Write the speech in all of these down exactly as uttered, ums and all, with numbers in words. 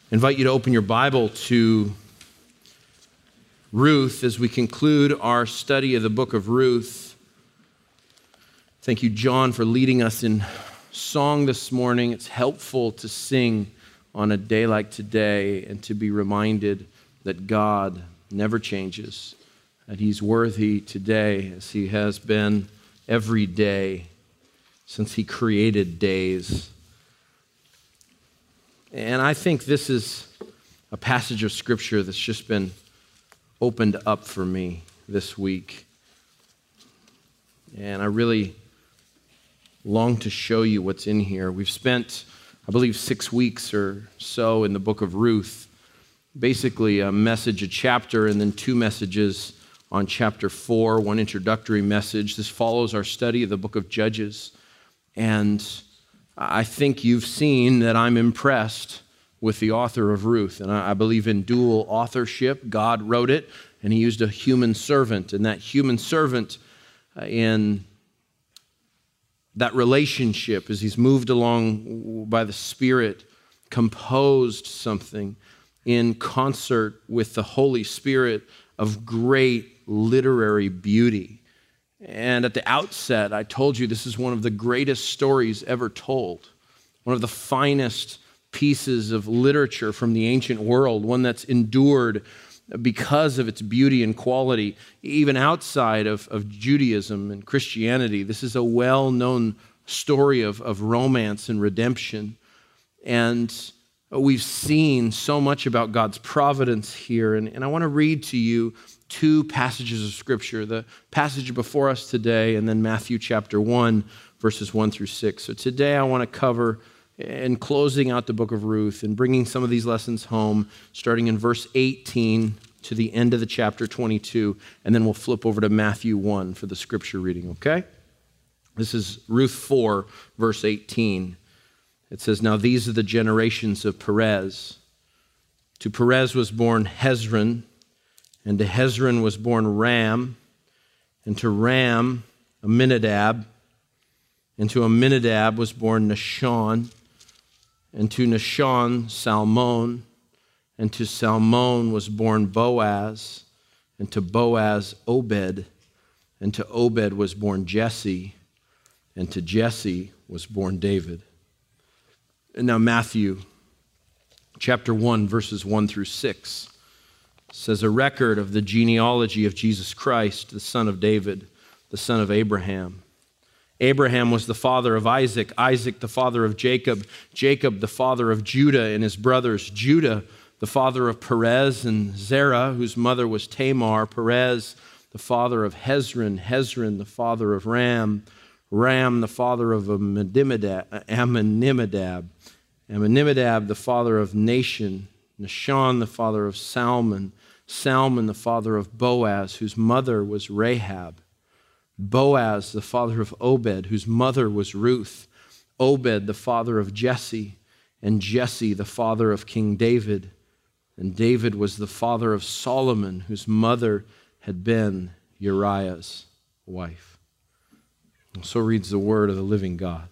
I invite you to open your Bible to Ruth as we conclude our study of the book of Ruth. Thank you, John, for leading us in song this morning. It's helpful to sing on a day like today and to be reminded that God never changes, that He's worthy today as He has been every day since He created days. And I think this is a passage of Scripture that's just been opened up for me this week. And I really long to show you what's in here. We've spent, I believe, six weeks or so in the book of Ruth. Basically a message, a chapter, and then two messages on chapter four, one introductory message. This follows our study of the book of Judges. And I think you've seen that I'm impressed with the author of Ruth. And I believe in dual authorship. God wrote it, and He used a human servant. And that human servant in that relationship, as he's moved along by the Spirit, composed something in concert with the Holy Spirit of great literary beauty. And at the outset, I told you this is one of the greatest stories ever told, one of the finest pieces of literature from the ancient world, one that's endured because of its beauty and quality, even outside of, of Judaism and Christianity. This is a well-known story of, of romance and redemption. And we've seen so much about God's providence here. And, and I want to read to you two passages of Scripture, the passage before us today, and then Matthew chapter one, verses one through six. So today I want to cover, in closing out the book of Ruth and bringing some of these lessons home, starting in verse eighteen to the end of the chapter twenty-two, and then we'll flip over to Matthew one for the Scripture reading, okay? This is Ruth four, verse eighteen. It says, "Now these are the generations of Perez. To Perez was born Hezron, and to Hezron was born Ram, and to Ram Amminadab, and to Amminadab was born Nahshon, and to Nahshon Salmon, and to Salmon was born Boaz, and to Boaz Obed, and to Obed was born Jesse, and to Jesse was born David." And now Matthew chapter one, verses one through six says, "A record of the genealogy of Jesus Christ, the son of David, the son of Abraham. Abraham was the father of Isaac, Isaac the father of Jacob, Jacob the father of Judah and his brothers, Judah the father of Perez and Zerah, whose mother was Tamar, Perez the father of Hezron, Hezron the father of Ram, Ram the father of Amminadab, Amminadab, Amminadab the father of Nahshon, Nahshon the father of Salmon, Salmon the father of Boaz, whose mother was Rahab, Boaz the father of Obed, whose mother was Ruth, Obed the father of Jesse, and Jesse the father of King David, and David was the father of Solomon, whose mother had been Uriah's wife." And so reads the word of the living God.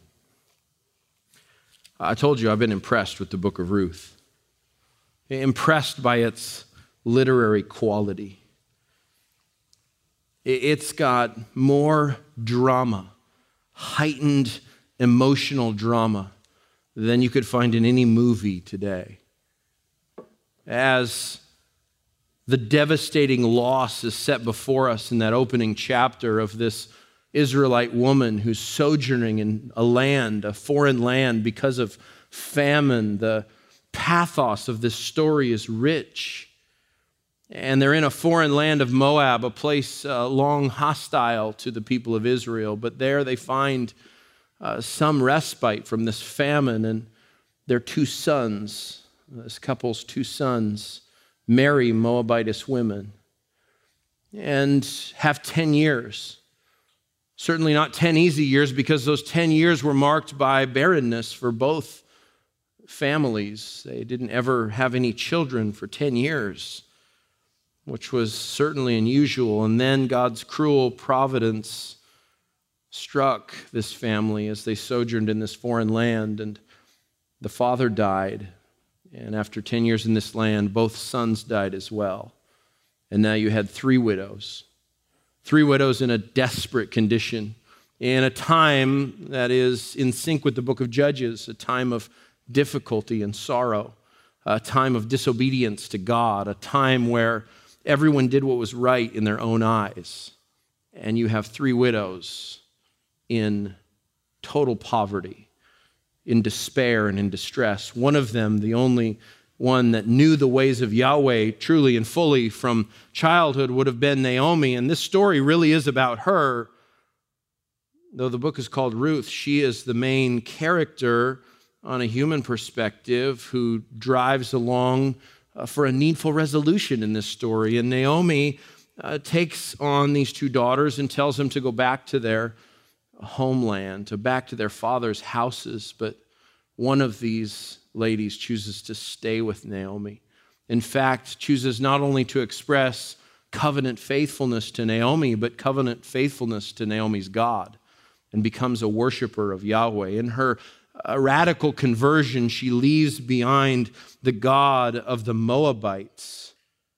I told you I've been impressed with the book of Ruth, impressed by its literary quality. It's got more drama, heightened emotional drama than you could find in any movie today. As the devastating loss is set before us in that opening chapter of this Israelite woman who's sojourning in a land, a foreign land, because of famine, the pathos of this story is rich. And they're in a foreign land of Moab, a place uh, long hostile to the people of Israel. But there they find uh, some respite from this famine, and their two sons, this couple's two sons, marry Moabitess women and have ten years. Certainly not ten easy years, because those ten years were marked by barrenness for both families. They didn't ever have any children for ten years, which was certainly unusual. And then God's cruel providence struck this family as they sojourned in this foreign land, and the father died, And after ten years in this land, both sons died as well. And now you had three widows. Three widows in a desperate condition, in a time that is in sync with the book of Judges, a time of difficulty and sorrow, a time of disobedience to God, a time where everyone did what was right in their own eyes. And you have three widows in total poverty, in despair and in distress. One of them, the only one that knew the ways of Yahweh truly and fully from childhood, would have been Naomi. And this story really is about her. Though the book is called Ruth, she is the main character on a human perspective who drives along uh, for a needful resolution in this story. And Naomi uh, takes on these two daughters and tells them to go back to their homeland, to back to their father's houses. But one of these ladies chooses to stay with Naomi. In fact, chooses not only to express covenant faithfulness to Naomi, but covenant faithfulness to Naomi's God, and becomes a worshiper of Yahweh. In her uh, radical conversion, she leaves behind the god of the Moabites,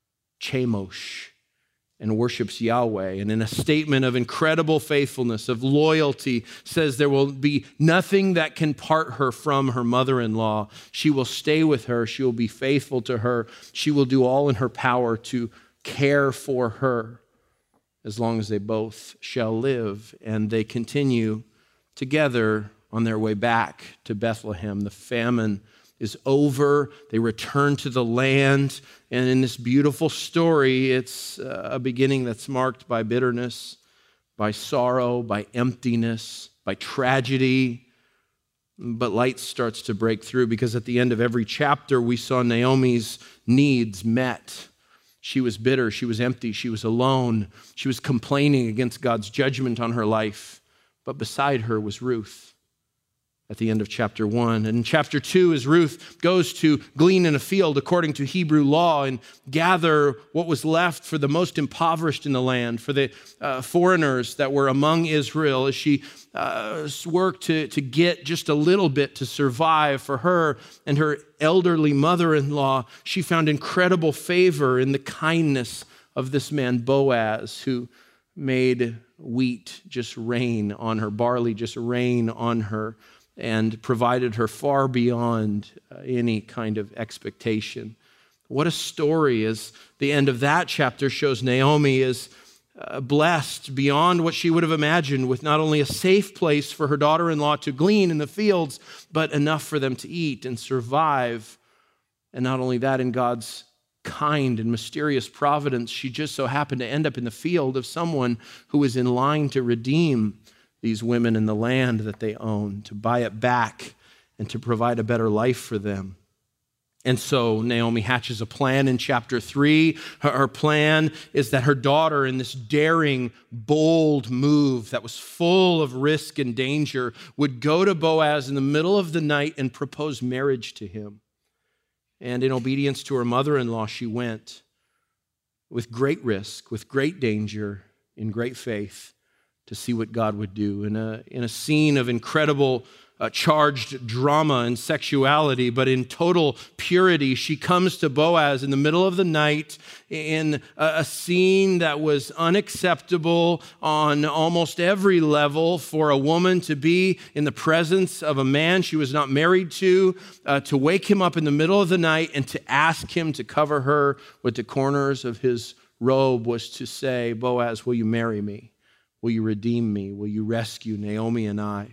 Chemosh, and worships Yahweh. And in a statement of incredible faithfulness, of loyalty, says there will be nothing that can part her from her mother-in-law. She will stay with her. She will be faithful to her. She will do all in her power to care for her as long as they both shall live. And they continue together on their way back to Bethlehem. The famine is over. They return to the land. And in this beautiful story, it's a beginning that's marked by bitterness, by sorrow, by emptiness, by tragedy. But light starts to break through, because at the end of every chapter, we saw Naomi's needs met. She was bitter, she was empty, she was alone, she was complaining against God's judgment on her life. But beside her was Ruth at the end of chapter one. And in chapter two, as Ruth goes to glean in a field according to Hebrew law and gather what was left for the most impoverished in the land, for the uh, foreigners that were among Israel, as she uh, worked to, to get just a little bit to survive for her and her elderly mother-in-law, she found incredible favor in the kindness of this man Boaz, who made wheat just rain on her, barley just rain on her, and provided her far beyond uh, any kind of expectation. What a story. As the end of that chapter shows, Naomi is uh, blessed beyond what she would have imagined, with not only a safe place for her daughter-in-law to glean in the fields, but enough for them to eat and survive. And not only that, in God's kind and mysterious providence, she just so happened to end up in the field of someone who was in line to redeem these women in the land that they own, to buy it back and to provide a better life for them. And so Naomi hatches a plan in chapter three. Her, her plan is that her daughter, in this daring, bold move that was full of risk and danger, would go to Boaz in the middle of the night and propose marriage to him. And in obedience to her mother-in-law, she went with great risk, with great danger, in great faith, to see what God would do. In a, in a scene of incredible uh, charged drama and sexuality, but in total purity, she comes to Boaz in the middle of the night in a, a scene that was unacceptable on almost every level for a woman to be in the presence of a man she was not married to, uh, to wake him up in the middle of the night and to ask him to cover her with the corners of his robe, was to say, Boaz, will you marry me? Will you redeem me? Will you rescue Naomi and I?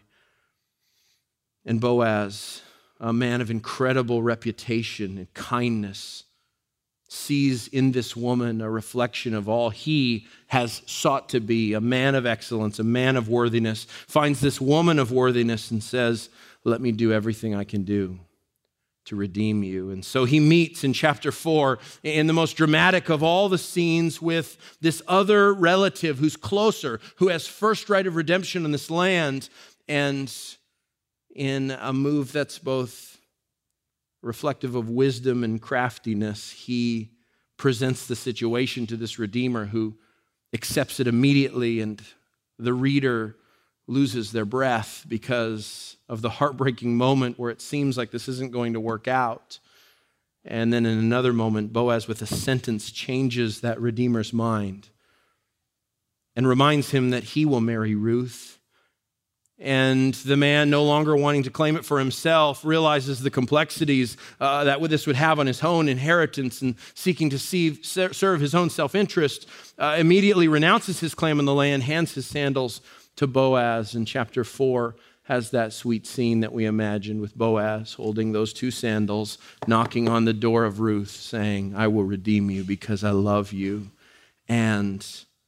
And Boaz, a man of incredible reputation and kindness, sees in this woman a reflection of all he has sought to be, a man of excellence, a man of worthiness, finds this woman of worthiness and says, let me do everything I can do to redeem you. And so he meets in chapter four in the most dramatic of all the scenes with this other relative who's closer, who has first right of redemption in this land, and in a move that's both reflective of wisdom and craftiness, he presents the situation to this Redeemer who accepts it immediately, and the reader loses their breath because of the heartbreaking moment where it seems like this isn't going to work out. And then in another moment, Boaz with a sentence changes that Redeemer's mind and reminds him that he will marry Ruth. And the man, no longer wanting to claim it for himself, realizes the complexities uh, that this would have on his own inheritance, and seeking to see, serve his own self-interest, uh, immediately renounces his claim on the land, hands his sandals to Boaz. And chapter four has that sweet scene that we imagined, with Boaz holding those two sandals, knocking on the door of Ruth, saying, I will redeem you because I love you. And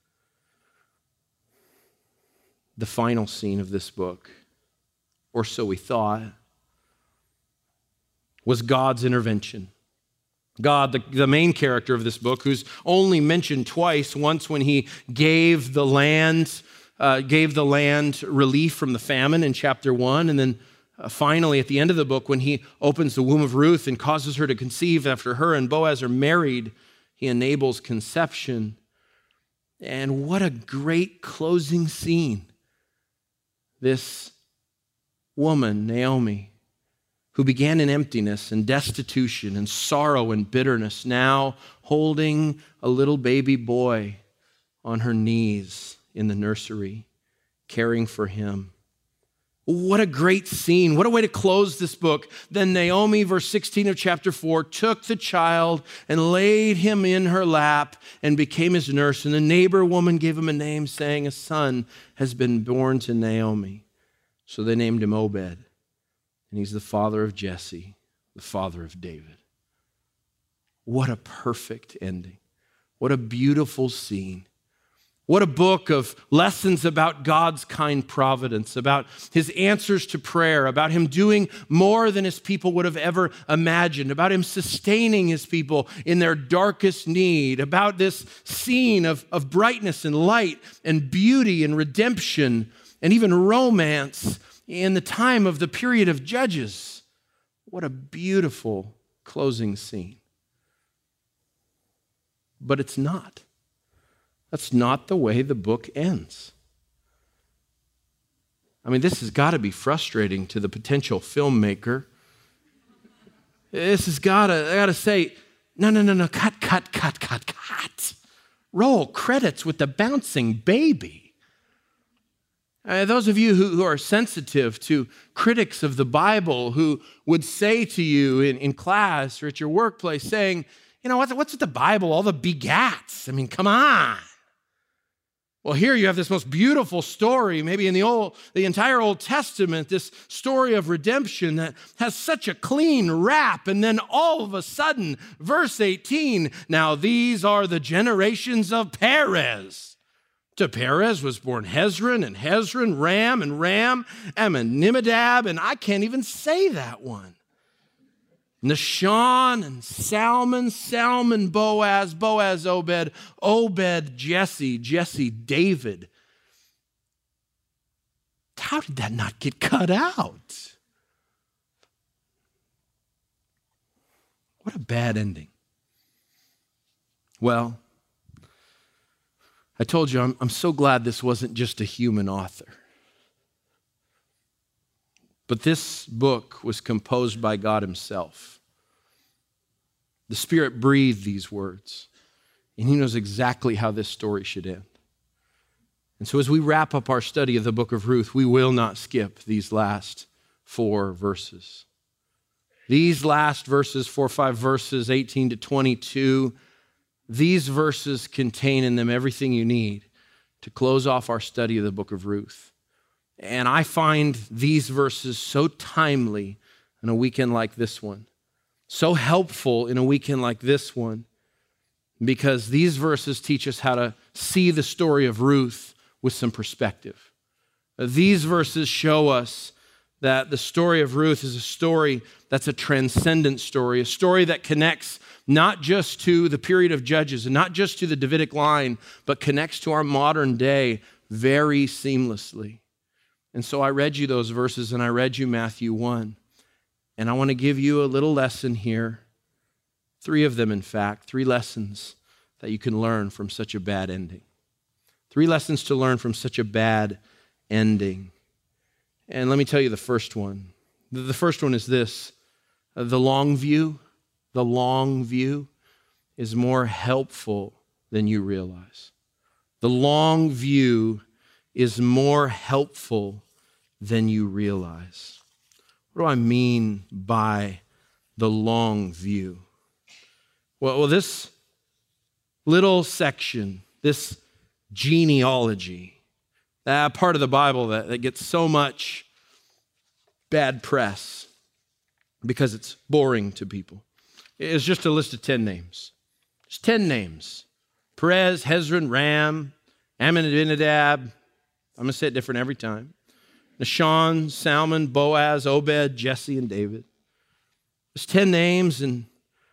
the final scene of this book, or so we thought, was God's intervention. God, the, the main character of this book, who's only mentioned twice, once when he gave the land Uh, gave the land relief from the famine in chapter one. And then uh, finally, at the end of the book, when he opens the womb of Ruth and causes her to conceive after her and Boaz are married, he enables conception. And what a great closing scene. This woman, Naomi, who began in emptiness and destitution and sorrow and bitterness, now holding a little baby boy on her knees in the nursery, caring for him. What a great scene. What a way to close this book. Then Naomi, verse sixteen of chapter four, took the child and laid him in her lap and became his nurse. And the neighbor woman gave him a name, saying, a son has been born to Naomi. So they named him Obed. And he's the father of Jesse, the father of David. What a perfect ending. What a beautiful scene. What a book of lessons about God's kind providence, about his answers to prayer, about him doing more than his people would have ever imagined, about him sustaining his people in their darkest need, about this scene of, of brightness and light and beauty and redemption and even romance in the time of the period of Judges. What a beautiful closing scene. But it's not. That's not the way the book ends. I mean, this has got to be frustrating to the potential filmmaker. This has got to, I got to say, no, no, no, no, cut, cut, cut, cut, cut. Roll credits with the bouncing baby. Uh, those of you who, who are sensitive to critics of the Bible, who would say to you in, in class or at your workplace, saying, you know, what's, what's with the Bible, all the begats? I mean, come on. Well, here you have this most beautiful story, maybe in the old, the entire Old Testament, this story of redemption that has such a clean wrap. And then all of a sudden, verse eighteen, now these are the generations of Perez. To Perez was born Hezron, and Hezron, Ram, and Ram, Amminadab, and I can't even say that one. Nahshon and Salmon, Salmon, Boaz, Boaz, Obed, Obed, Jesse, Jesse, David. How did that not get cut out? What a bad ending. Well, I told you, I'm, I'm so glad this wasn't just a human author. But this book was composed by God himself. The Spirit breathed these words, and he knows exactly how this story should end. And so as we wrap up our study of the book of Ruth, we will not skip these last four verses. These last verses, four or five verses, eighteen to twenty-two, these verses contain in them everything you need to close off our study of the book of Ruth. And I find these verses so timely in a weekend like this one, so helpful in a weekend like this one, because these verses teach us how to see the story of Ruth with some perspective. These verses show us that the story of Ruth is a story that's a transcendent story, a story that connects not just to the period of Judges and not just to the Davidic line, but connects to our modern day very seamlessly. And so I read you those verses, and I read you Matthew one. And I want to give you a little lesson here. Three of them, in fact, three lessons that you can learn from such a bad ending. Three lessons to learn from such a bad ending. And let me tell you the first one. The first one is this: the long view, the long view is more helpful than you realize. The long view is more helpful than you realize. What do I mean by the long view? Well, well this little section, this genealogy, that part of the Bible that, that gets so much bad press because it's boring to people, is just a list of ten names. Just ten names. Perez, Hezron, Ram, Amminadab. I'm going to say it different every time. Nahshon, Salmon, Boaz, Obed, Jesse, and David. There's ten names, and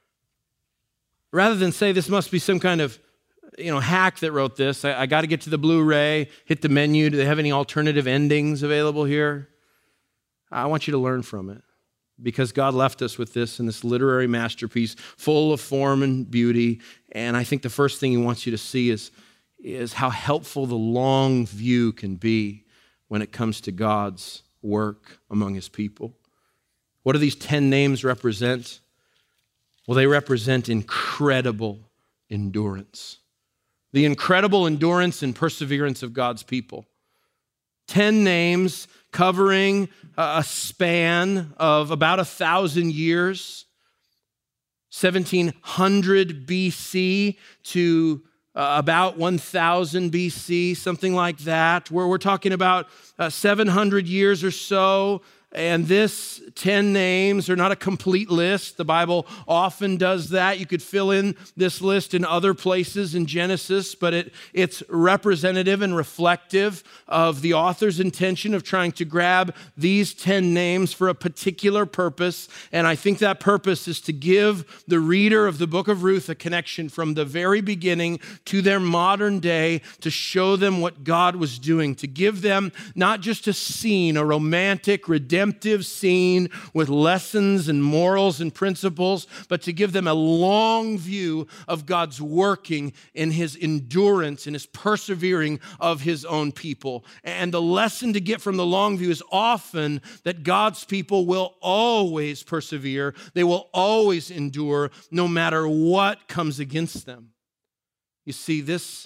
rather than say this must be some kind of you know, hack that wrote this, I, I got to get to the Blu-ray, hit the menu. Do they have any alternative endings available here? I want you to learn from it, because God left us with this in this literary masterpiece full of form and beauty. And I think the first thing he wants you to see is, is how helpful the long view can be when it comes to God's work among his people. What do these ten names represent? Well, they represent incredible endurance. The incredible endurance and perseverance of God's people. Ten names covering a span of about a thousand years, seventeen hundred B C to uh, about one thousand B C, something like that, where we're talking about uh, seven hundred years or so. And this ten names are not a complete list. The Bible often does that. You could fill in this list in other places in Genesis, but it, it's representative and reflective of the author's intention of trying to grab these ten names for a particular purpose. And I think that purpose is to give the reader of the book of Ruth a connection from the very beginning to their modern day, to show them what God was doing, to give them not just a scene, a romantic, redemptive scene with lessons and morals and principles, but to give them a long view of God's working in his endurance and his persevering of his own people. And the lesson to get from the long view is often that God's people will always persevere. They will always endure no matter what comes against them. You see, this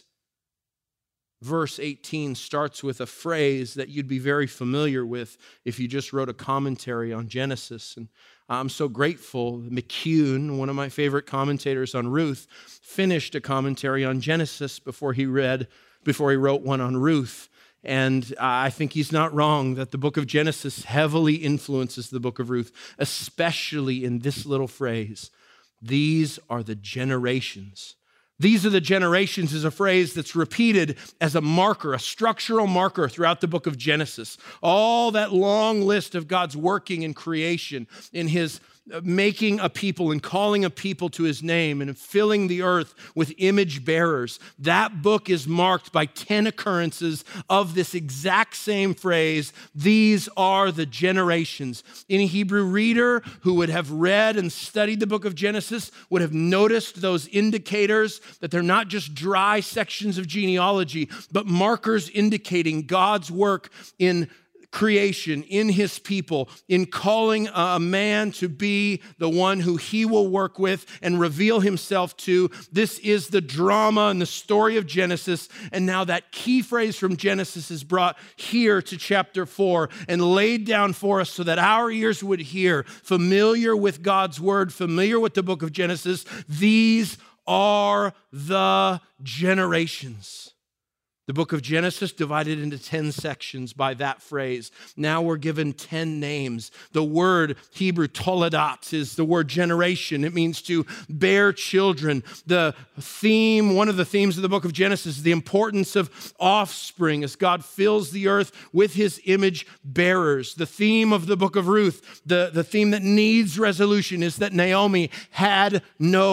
verse eighteen starts with a phrase that you'd be very familiar with if you just wrote a commentary on Genesis. And I'm so grateful. McCune, one of my favorite commentators on Ruth, finished a commentary on Genesis before he read, before he wrote one on Ruth. And I think he's not wrong that the book of Genesis heavily influences the book of Ruth, especially in this little phrase: these are the generations. These are the generations is a phrase that's repeated as a marker, a structural marker throughout the book of Genesis. All that long list of God's working in creation, in his making a people and calling a people to his name and filling the earth with image bearers. That book is marked by ten occurrences of this exact same phrase: these are the generations. Any Hebrew reader who would have read and studied the book of Genesis would have noticed those indicators, that they're not just dry sections of genealogy, but markers indicating God's work in creation, in his people, in calling a man to be the one who he will work with and reveal himself to. This is the drama and the story of Genesis. And now that key phrase from Genesis is brought here to chapter four and laid down for us so that our ears would hear, familiar with God's word, familiar with the book of Genesis. These are the generations. The book of Genesis divided into ten sections by that phrase. Now we're given ten names. The word Hebrew toledot is the word generation. It means to bear children. The theme, one of the themes of the book of Genesis is the importance of offspring as God fills the earth with his image bearers. The theme of the book of Ruth, the, the theme that needs resolution, is that Naomi had no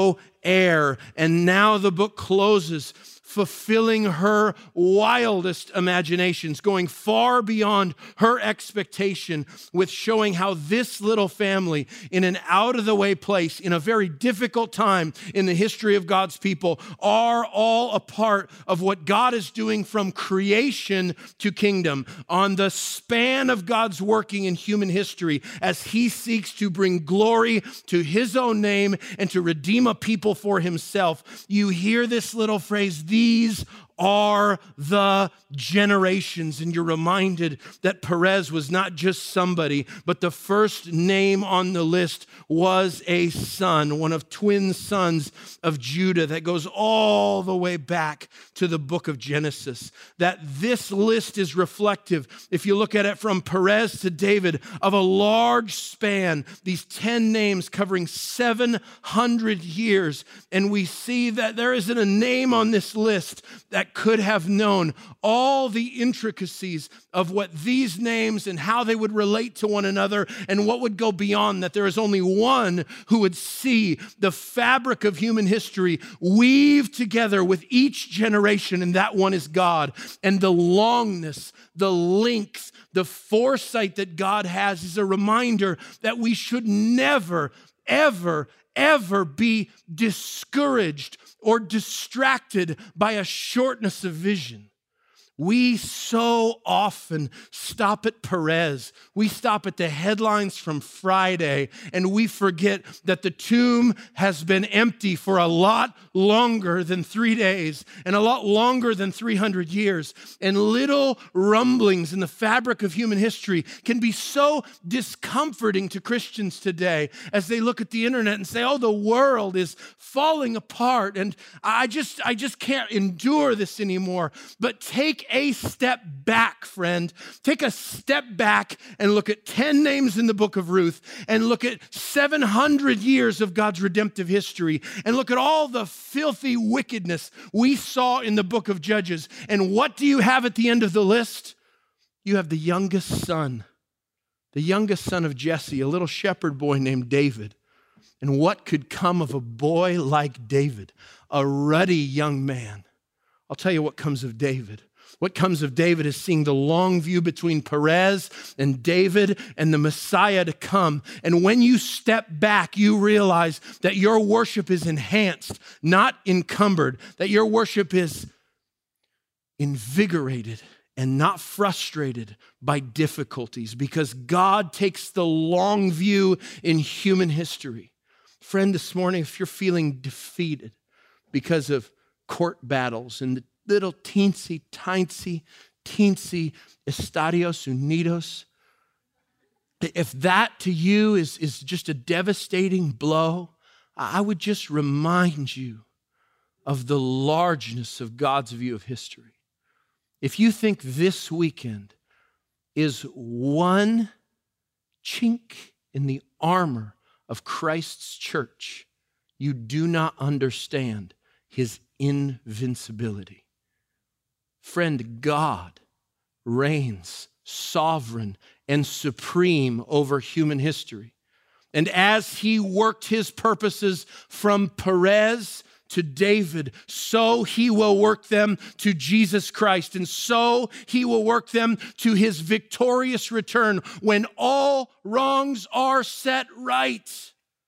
heir. And now the book closes, fulfilling her wildest imaginations, going far beyond her expectation with showing how this little family in an out-of-the-way place, in a very difficult time in the history of God's people, are all a part of what God is doing from creation to kingdom on the span of God's working in human history as he seeks to bring glory to his own name and to redeem a people for himself. You hear this little phrase, these are the generations. And you're reminded that Perez was not just somebody, but the first name on the list was a son, one of twin sons of Judah that goes all the way back to the book of Genesis. That this list is reflective, if you look at it from Perez to David, of a large span, these ten names covering seven hundred years. And we see that there isn't a name on this list that could have known all the intricacies of what these names and how they would relate to one another and what would go beyond that. There is only one who would see the fabric of human history weave together with each generation, and that one is God. And the longness, the length, the foresight that God has is a reminder that we should never, ever, ever be discouraged or distracted by a shortness of vision. We so often stop at Perez. We stop at the headlines from Friday, and we forget that the tomb has been empty for a lot longer than three days and a lot longer than three hundred years. And little rumblings in the fabric of human history can be so discomforting to Christians today as they look at the internet and say, oh, the world is falling apart, and I just, I just can't endure this anymore. But take a step back, friend. Take a step back and look at ten names in the book of Ruth and look at seven hundred years of God's redemptive history and look at all the filthy wickedness we saw in the book of Judges. And what do you have at the end of the list? You have the youngest son, the youngest son of Jesse, a little shepherd boy named David. And what could come of a boy like David, a ruddy young man? I'll tell you what comes of David. What comes of David is seeing the long view between Perez and David and the Messiah to come. And when you step back, you realize that your worship is enhanced, not encumbered, that your worship is invigorated and not frustrated by difficulties, because God takes the long view in human history. Friend, this morning, if you're feeling defeated because of court battles and the little teensy, tiny, teensy Estados Unidos, if that to you is, is just a devastating blow, I would just remind you of the largeness of God's view of history. If you think this weekend is one chink in the armor of Christ's church, you do not understand his invincibility. Friend, God reigns sovereign and supreme over human history. And as he worked his purposes from Perez to David, so he will work them to Jesus Christ. And so he will work them to his victorious return when all wrongs are set right.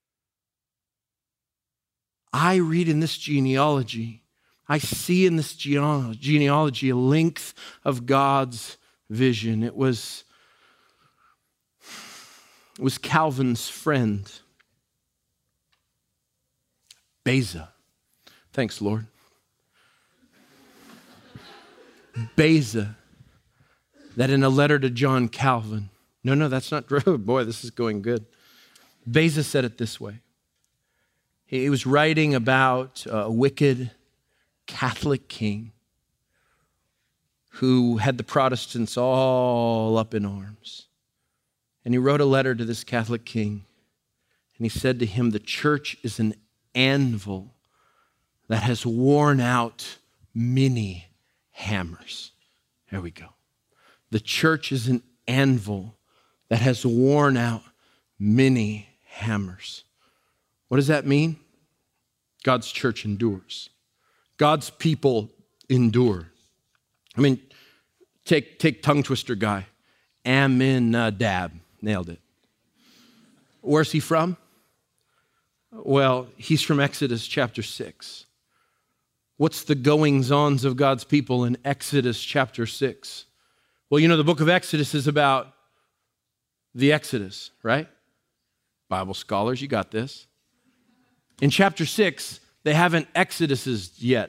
I read in this genealogy, I see in this genealogy a length of God's vision. It was, it was Calvin's friend, Beza. Thanks, Lord. Beza, that in a letter to John Calvin, no, no, that's not true. Boy, this is going good. Beza said it this way. He was writing about a wicked Catholic king who had the Protestants all up in arms. And he wrote a letter to this Catholic king, and he said to him, the church is an anvil that has worn out many hammers. There we go. The church is an anvil that has worn out many hammers. What does that mean? God's church endures. God's people endure. I mean, take, take tongue twister guy, Amminadab, nailed it. Where's he from? Well, he's from Exodus chapter six. What's the goings-ons of God's people in Exodus chapter six? Well, you know, the book of Exodus is about the Exodus, right? Bible scholars, you got this. In chapter six, they haven't exoduses yet.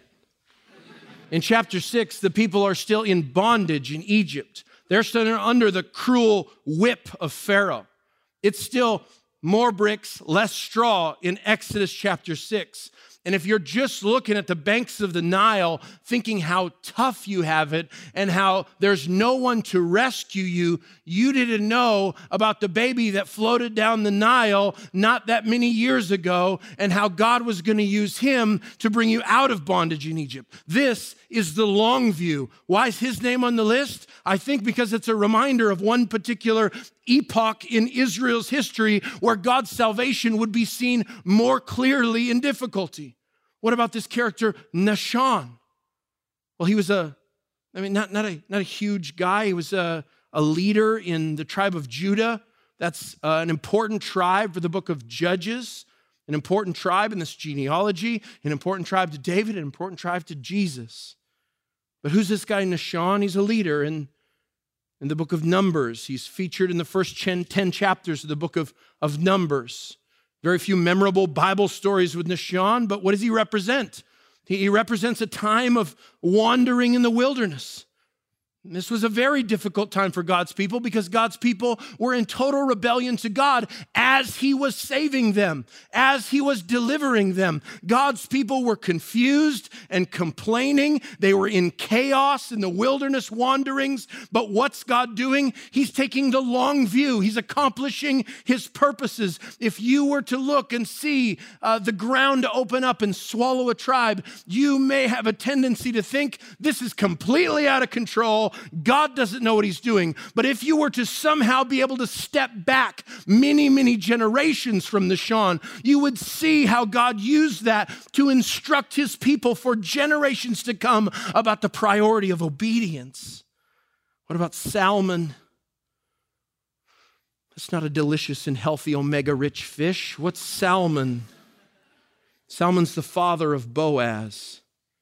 In chapter six, the people are still in bondage in Egypt. They're still under the cruel whip of Pharaoh. It's still more bricks, less straw in Exodus chapter six. And if you're just looking at the banks of the Nile, thinking how tough you have it and how there's no one to rescue you, you didn't know about the baby that floated down the Nile not that many years ago and how God was going to use him to bring you out of bondage in Egypt. This is the long view. Why is his name on the list? I think because it's a reminder of one particular epoch in Israel's history where God's salvation would be seen more clearly in difficulty. What about this character, Nahshon? Well, he was a, I mean, not, not, a, not a huge guy. He was a, a leader in the tribe of Judah. That's uh, an important tribe for the book of Judges, an important tribe in this genealogy, an important tribe to David, an important tribe to Jesus. But who's this guy, Nahshon? He's a leader in, in the book of Numbers. He's featured in the first ten, ten chapters of the book of, of Numbers. Very few memorable Bible stories with Nahshon, but what does he represent? He, he represents a time of wandering in the wilderness. And this was a very difficult time for God's people because God's people were in total rebellion to God as he was saving them, as he was delivering them. God's people were confused and complaining. They were in chaos in the wilderness wanderings. But what's God doing? He's taking the long view. He's accomplishing his purposes. If you were to look and see uh, the ground open up and swallow a tribe, you may have a tendency to think this is completely out of control. God doesn't know what he's doing. But if you were to somehow be able to step back many, many generations from Nahshon, you would see how God used that to instruct his people for generations to come about the priority of obedience. What about salmon? That's not a delicious and healthy omega-rich fish. What's salmon? Salmon's the father of Boaz.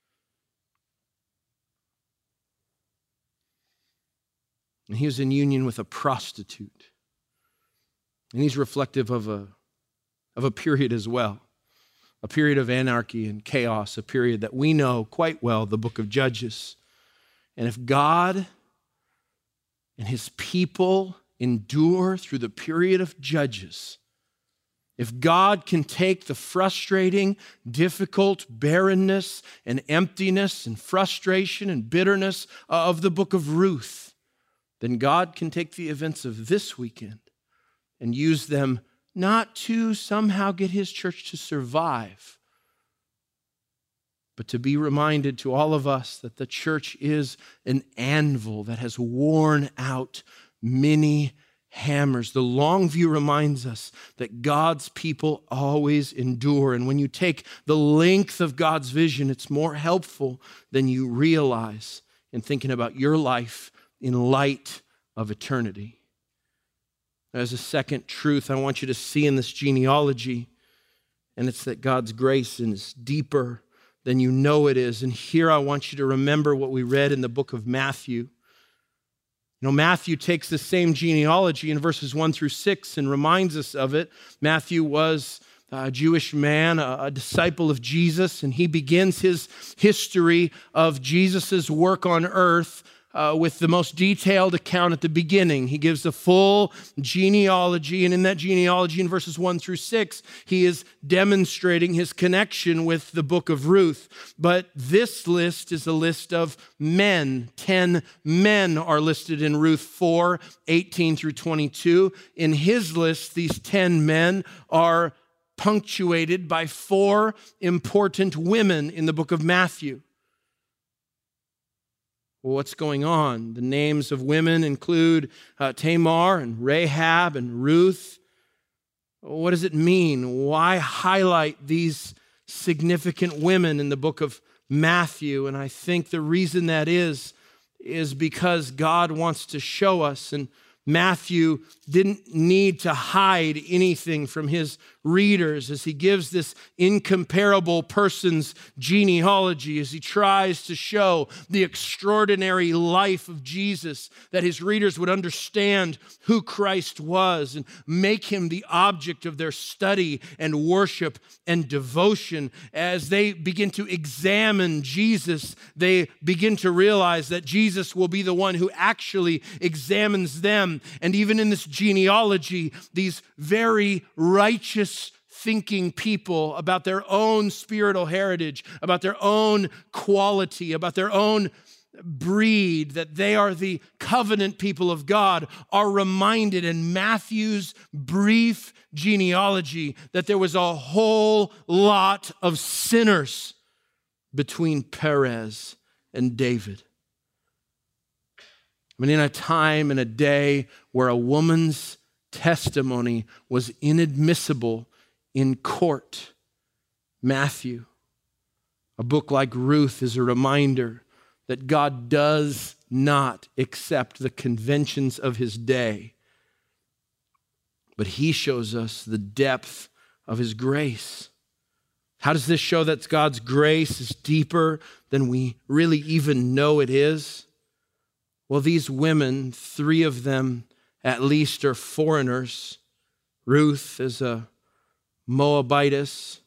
And he was in union with a prostitute. And he's reflective of a, of a period as well, a period of anarchy and chaos, a period that we know quite well, the book of Judges. And if God and his people endure through the period of Judges, if God can take the frustrating, difficult barrenness and emptiness and frustration and bitterness of the book of Ruth, then God can take the events of this weekend and use them not to somehow get his church to survive, but to be reminded to all of us that the church is an anvil that has worn out many hammers. The long view reminds us that God's people always endure. And when you take the length of God's vision, it's more helpful than you realize in thinking about your life in light of eternity. There's a second truth I want you to see in this genealogy, and it's that God's grace is deeper than you know it is. And here I want you to remember what we read in the book of Matthew. You know, Matthew takes the same genealogy in verses one through six and reminds us of it. Matthew was a Jewish man, a disciple of Jesus, and he begins his history of Jesus' work on earth Uh, with the most detailed account at the beginning. He gives the full genealogy, and in that genealogy in verses one through six, he is demonstrating his connection with the book of Ruth. But this list is a list of men. Ten men are listed in Ruth four, eighteen through twenty-two. In his list, these ten men are punctuated by four important women in the book of Matthew. Well, what's going on? The names of women include uh, Tamar and Rahab and Ruth. What does it mean? Why highlight these significant women in the book of Matthew. And I think the reason that is, is because God wants to show us, and Matthew didn't need to hide anything from his readers as he gives this incomparable person's genealogy, as he tries to show the extraordinary life of Jesus, that his readers would understand who Christ was and make him the object of their study and worship and devotion. As they begin to examine Jesus, they begin to realize that Jesus will be the one who actually examines them. And even in this genealogy, these very righteous thinking people about their own spiritual heritage, about their own quality, about their own breed, that they are the covenant people of God, are reminded in Matthew's brief genealogy that there was a whole lot of sinners between Perez and David. I mean, in a time and a day where a woman's testimony was inadmissible in court, Matthew, a book like Ruth, is a reminder that God does not accept the conventions of his day, but he shows us the depth of his grace. How does this show that God's grace is deeper than we really even know it is? Well, these women, three of them at least, are foreigners. Ruth is a Moabitess.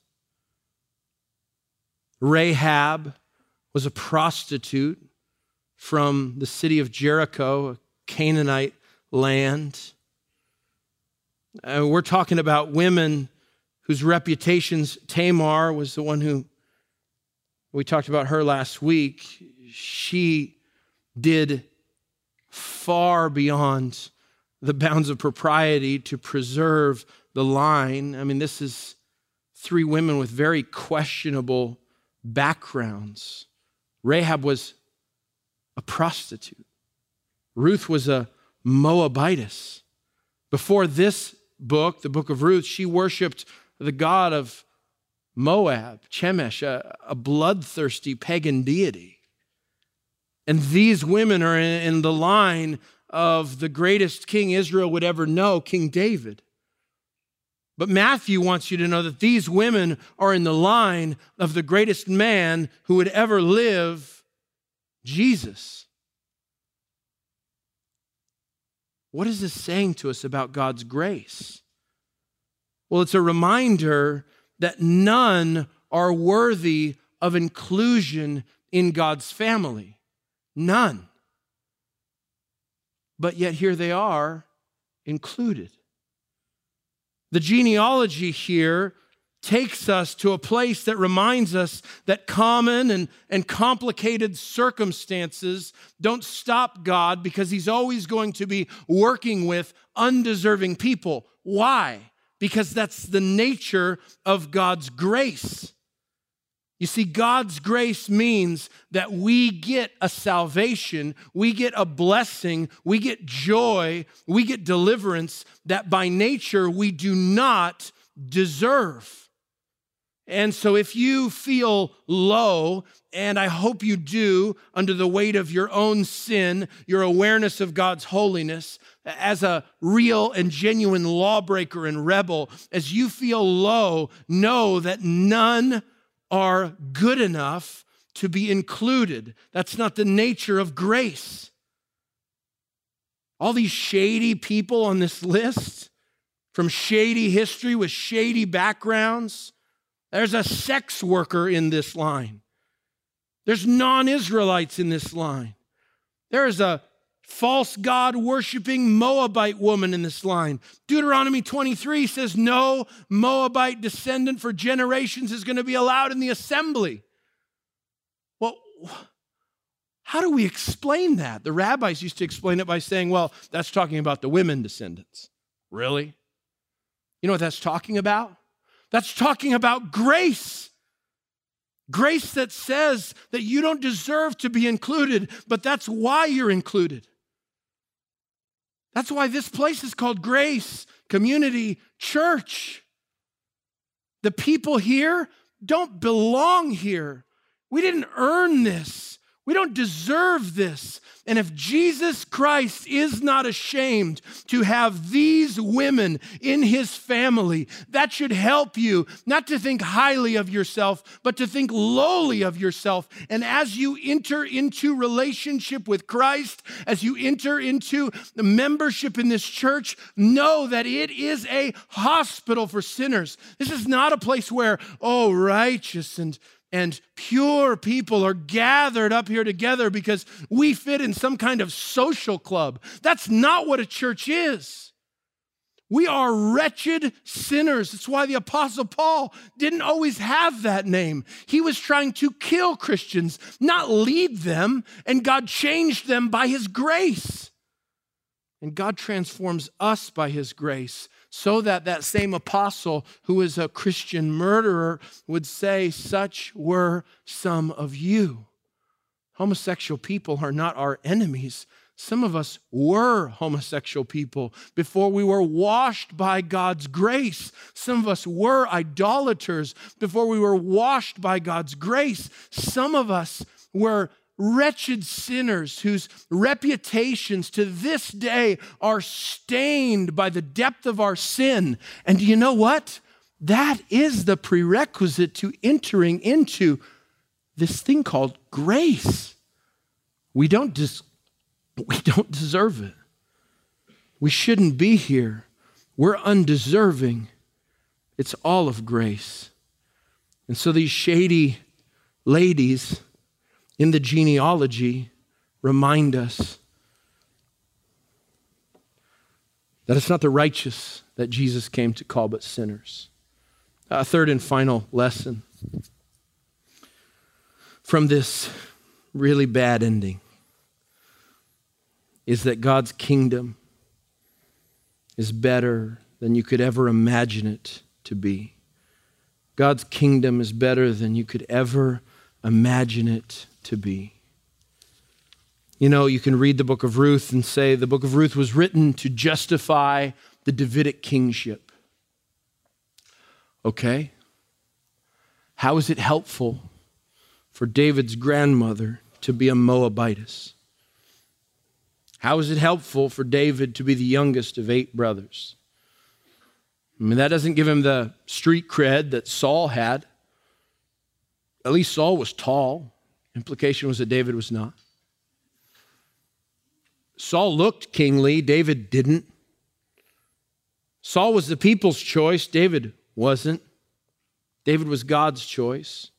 Rahab was a prostitute from the city of Jericho, a Canaanite land. Uh, we're talking about women whose reputations, Tamar was the one who, we talked about her last week. She did far beyond the bounds of propriety to preserve the line. I mean, this is three women with very questionable backgrounds. Rahab was a prostitute. Ruth was a Moabitess. Before this book, the book of Ruth, she worshiped the god of Moab, Chemosh, a, a bloodthirsty pagan deity. And these women are in, in the line of the greatest king Israel would ever know, King David. But Matthew wants you to know that these women are in the line of the greatest man who would ever live, Jesus. What is this saying to us about God's grace? Well, it's a reminder that none are worthy of inclusion in God's family. None. But yet here they are included. The genealogy here takes us to a place that reminds us that common and, and complicated circumstances don't stop God, because he's always going to be working with undeserving people. Why? Because that's the nature of God's grace. You see, God's grace means that we get a salvation, we get a blessing, we get joy, we get deliverance that by nature we do not deserve. And so if you feel low, and I hope you do, under the weight of your own sin, your awareness of God's holiness, as a real and genuine lawbreaker and rebel, as you feel low, know that none are good enough to be included. That's not the nature of grace. All these shady people on this list, from shady history with shady backgrounds. There's a sex worker in this line. There's non-Israelites in this line. There is a false god worshiping Moabite woman in this line. Deuteronomy twenty-three says no Moabite descendant for generations is going to be allowed in the assembly. Well, how do we explain that? The rabbis used to explain it by saying, well, that's talking about the women descendants. Really? You know what that's talking about? That's talking about grace. Grace that says that you don't deserve to be included, but that's why you're included. That's why this place is called Grace Community Church. The people here, don't belong here. We didn't earn this. We don't deserve this. And if Jesus Christ is not ashamed to have these women in his family, that should help you not to think highly of yourself, but to think lowly of yourself. And as you enter into relationship with Christ, as you enter into the membership in this church, know that it is a hospital for sinners. This is not a place where, oh, righteous and And pure people are gathered up here together because we fit in some kind of social club. That's not what a church is. We are wretched sinners. That's why the Apostle Paul didn't always have that name. He was trying to kill Christians, not lead them, and God changed them by his grace. And God transforms us by his grace, so that that same apostle who is a Christian murderer would say, such were some of you. Homosexual people are not our enemies. Some of us were homosexual people before we were washed by God's grace. Some of us were idolaters before we were washed by God's grace. Some of us were wretched sinners whose reputations to this day are stained by the depth of our sin. And you know what? That is the prerequisite to entering into this thing called grace. We don't des- we don't deserve it. We shouldn't be here. We're undeserving. It's all of grace. And so these shady ladies in the genealogy remind us that it's not the righteous that Jesus came to call, but sinners. A third and final lesson from this really bad ending is that God's kingdom is better than you could ever imagine it to be. God's kingdom is better than you could ever imagine it to be. You know, you can read the book of Ruth and say the book of Ruth was written to justify the Davidic kingship. Okay. How is it helpful for David's grandmother to be a Moabitess? How is it helpful for David to be the youngest of eight brothers? I mean, that doesn't give him the street cred that Saul had. At least Saul was tall. Implication was that David was not. Saul looked kingly. David didn't. Saul was the people's choice. David wasn't. David was God's choice.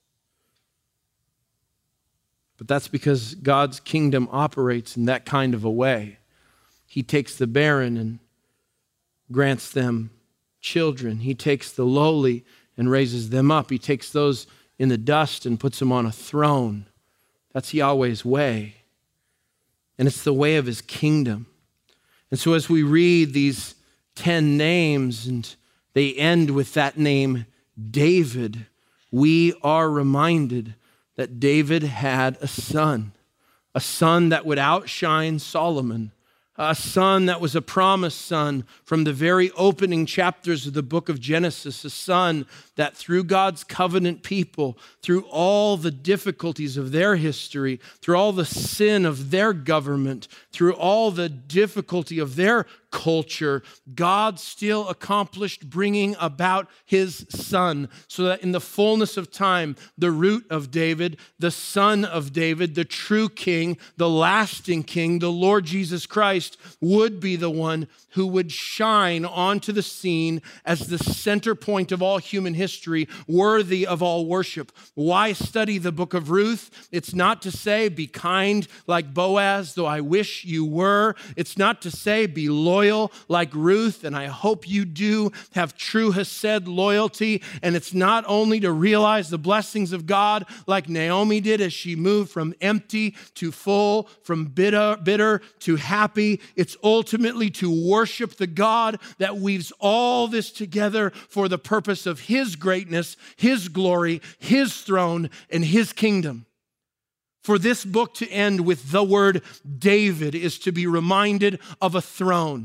But that's because God's kingdom operates in that kind of a way. He takes the barren and grants them children. He takes the lowly and raises them up. He takes those in the dust and puts them on a throne. That's Yahweh's way. And it's the way of his kingdom. And so as we read these ten names and they end with that name David, we are reminded that David had a son, a son that would outshine Solomon, a son that was a promised son from the very opening chapters of the book of Genesis, a son that through God's covenant people, through all the difficulties of their history, through all the sin of their government, through all the difficulty of their culture, God still accomplished bringing about his son, so that in the fullness of time, the root of David, the son of David, the true king, the lasting king, the Lord Jesus Christ, would be the one who would shine onto the scene as the center point of all human history, worthy of all worship. Why study the book of Ruth? It's not to say be kind like Boaz, though I wish you were. It's not to say be loyal like Ruth, and I hope you do have true Hesed loyalty. And it's not only to realize the blessings of God like Naomi did as she moved from empty to full, from bitter, bitter to happy. It's ultimately to worship the God that weaves all this together for the purpose of His greatness, His glory, His throne, and His kingdom. For this book to end with the word David is to be reminded of a throne.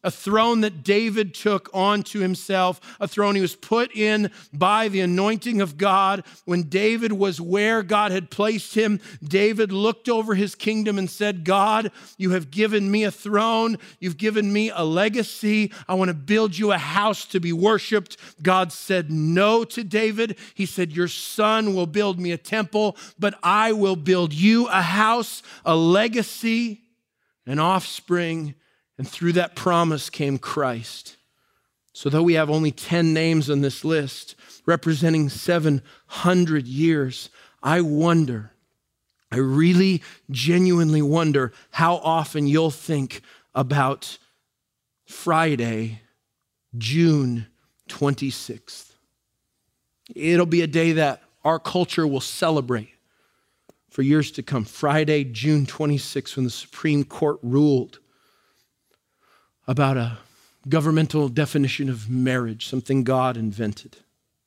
a throne that David took onto himself, a throne he was put in by the anointing of God. When David was where God had placed him, David looked over his kingdom and said, God, you have given me a throne. You've given me a legacy. I want to build you a house to be worshiped. God said no to David. He said, your son will build me a temple, but I will build you a house, a legacy, an offspring. And through that promise came Christ. So though we have only ten names on this list, representing seven hundred years, I wonder, I really genuinely wonder how often you'll think about Friday, June twenty-sixth. It'll be a day that our culture will celebrate for years to come. Friday, June twenty-sixth, when the Supreme Court ruled about a governmental definition of marriage, something God invented.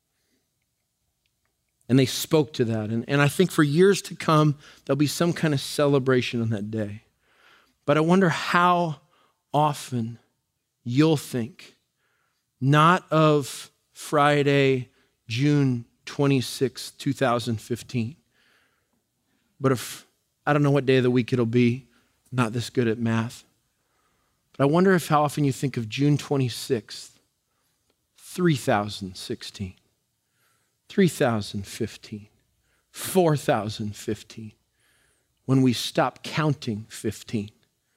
And they spoke to that. And, and I think for years to come, there'll be some kind of celebration on that day. But I wonder how often you'll think, not of Friday, June twenty-sixth, two thousand fifteen, but of, I don't know what day of the week it'll be, I'm not this good at math. But I wonder if how often you think of June twenty-sixth, three thousand sixteen, three thousand fifteen, four thousand fifteen, when we stop counting fifteen.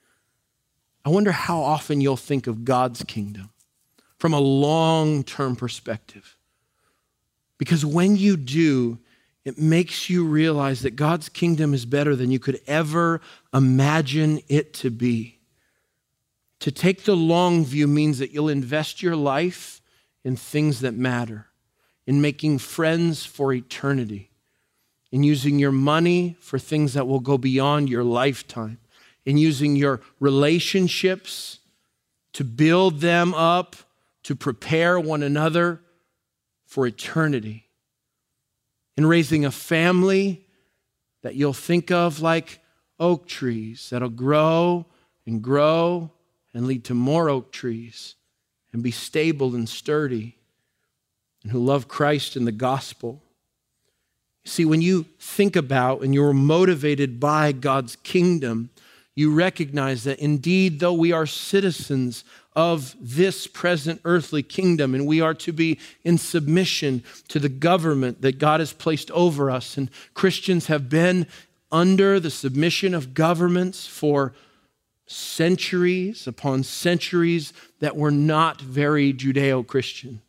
I wonder how often you'll think of God's kingdom from a long-term perspective. Because when you do, it makes you realize that God's kingdom is better than you could ever imagine it to be. To take the long view means that you'll invest your life in things that matter, in making friends for eternity, in using your money for things that will go beyond your lifetime, in using your relationships to build them up, to prepare one another for eternity, in raising a family that you'll think of like oak trees that'll grow and grow and lead to more oak trees and be stable and sturdy and who love Christ and the gospel. See, when you think about and you're motivated by God's kingdom, you recognize that indeed, though we are citizens of this present earthly kingdom and we are to be in submission to the government that God has placed over us, and Christians have been under the submission of governments for centuries upon centuries that were not very Judeo-Christian.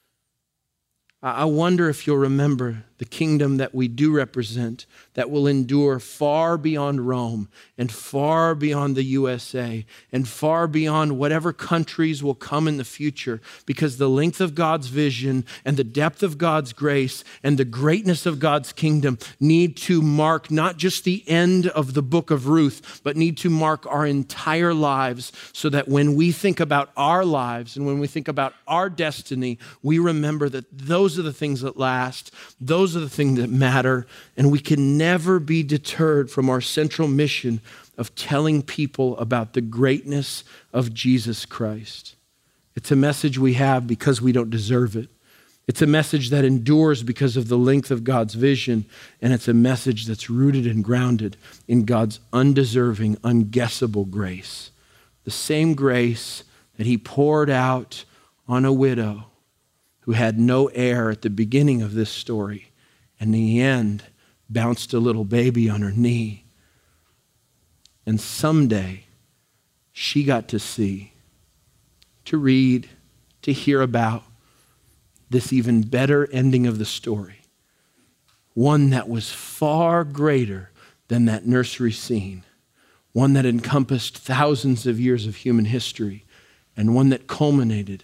I wonder if you'll remember the kingdom that we do represent that will endure far beyond Rome and far beyond the U S A and far beyond whatever countries will come in the future, because the length of God's vision and the depth of God's grace and the greatness of God's kingdom need to mark not just the end of the book of Ruth, but need to mark our entire lives, so that when we think about our lives and when we think about our destiny, we remember that those are the things that last, those are the things that matter, and we can never be deterred from our central mission of telling people about the greatness of Jesus Christ. It's a message we have because we don't deserve it. It's a message that endures because of the length of God's vision, and it's a message that's rooted and grounded in God's undeserving, unguessable grace. The same grace that he poured out on a widow who had no heir at the beginning of this story, and in the end bounced a little baby on her knee. And someday she got to see, to read, to hear about this even better ending of the story. One that was far greater than that nursery scene. One that encompassed thousands of years of human history, and one that culminated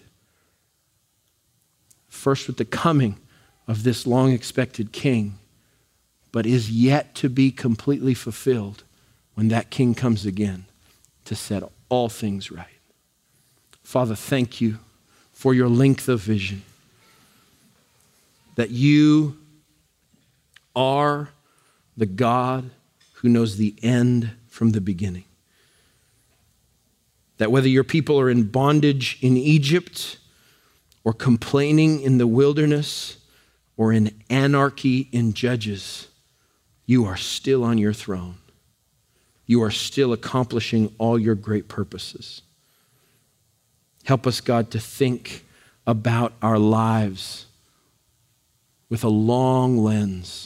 first with the coming of this long-expected king, but is yet to be completely fulfilled when that king comes again to set all things right. Father, thank you for your length of vision, that you are the God who knows the end from the beginning. That whether your people are in bondage in Egypt or complaining in the wilderness or in anarchy in Judges, you are still on your throne. You are still accomplishing all your great purposes. Help us, God, to think about our lives with a long lens,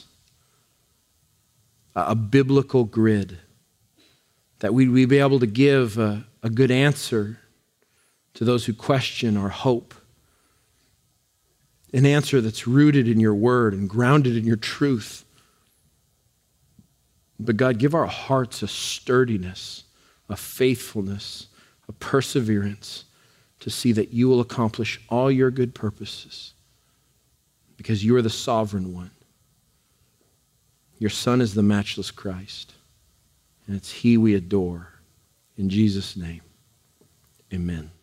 a biblical grid, that we'd be able to give a, a good answer to those who question our hope, an answer that's rooted in your word and grounded in your truth. But God, give our hearts a sturdiness, a faithfulness, a perseverance to see that you will accomplish all your good purposes because you are the sovereign one. Your Son is the matchless Christ, and it's he we adore. In Jesus' name, amen.